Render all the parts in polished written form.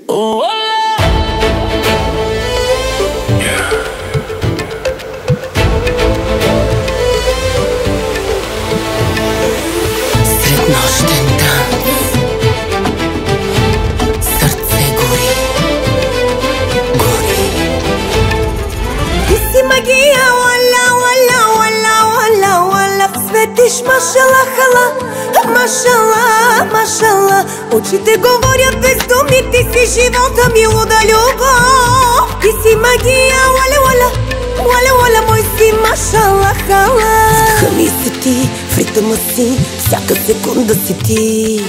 Среднощен танц, сърце гори, гори. Ти си магия, уала, уала, уала, уала, уала. Светиш, машала, хала, машала, машала. Очите говорят без думи, ти си живота ми, луда любов. Ти си магия, уала, уала, уала, уала, мой си, машала, хала. Смеха ми си ти, в ритъма си, всяка секунда си ти.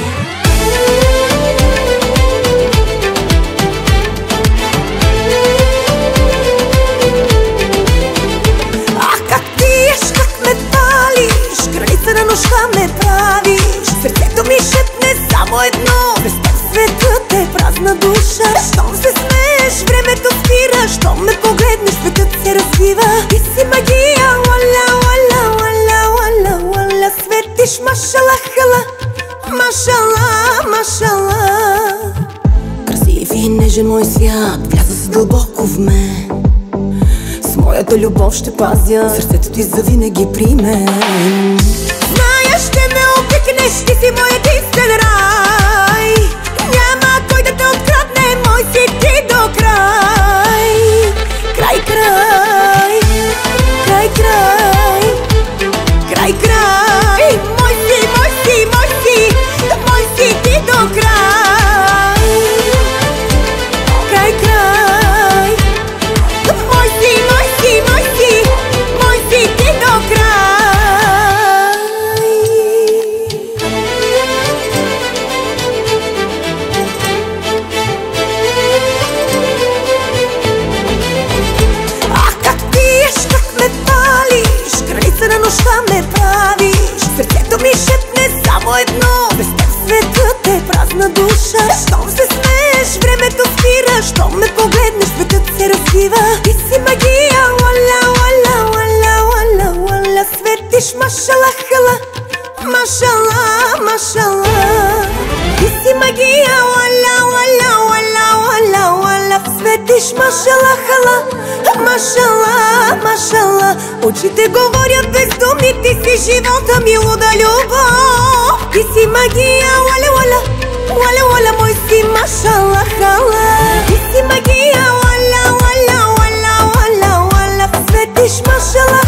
Ах, как пиеш, как ме палиш, граница на нощта ме правиш. Сърцето ми шепне само едно, без теб светът е празна душа. Щом се смееш, времето спира, щом ме погледнеш, светът се развива. Ти си магия, уала, уала, уала, уала, уала. Светиш, машала, хала, машала, машала. Красив и нежен мой свят, вляза се дълбоко в мен. С моята любов ще пазя сърцето ти завинаги при мен. Зная, ще ме обикнеш, ти си мой единствен рай. Няма кой да те открадне, мой си ти до край. Край, край, край, край, край, край. Мой си, мой си, мой си, мой си ти до край. Край, край. Мой си, мой си, мой си, мой си ти до край. Ах, как пиеш, как ме палиш, граница на нощта ме правиш. Сърцето ми шепне само едно, без теб светът е празна душа. Щом се смееш, времето спира, щом ме погледнеш, светът се развива. Ти си магия, уала, уала, уала, уала, уала. Светиш, машала, хала, машала, машала. Ти си магия, уала, уала, уала, уала, уала. Светиш, машала, хала, машала, машала. Очите говорят без думи, ти си живота ми, луда любов. Ти си магия, уала, уала, уала, уала, мой си, машала, хала. Ти си магия, уала, уала, уала, уала, уала. Светиш, машала,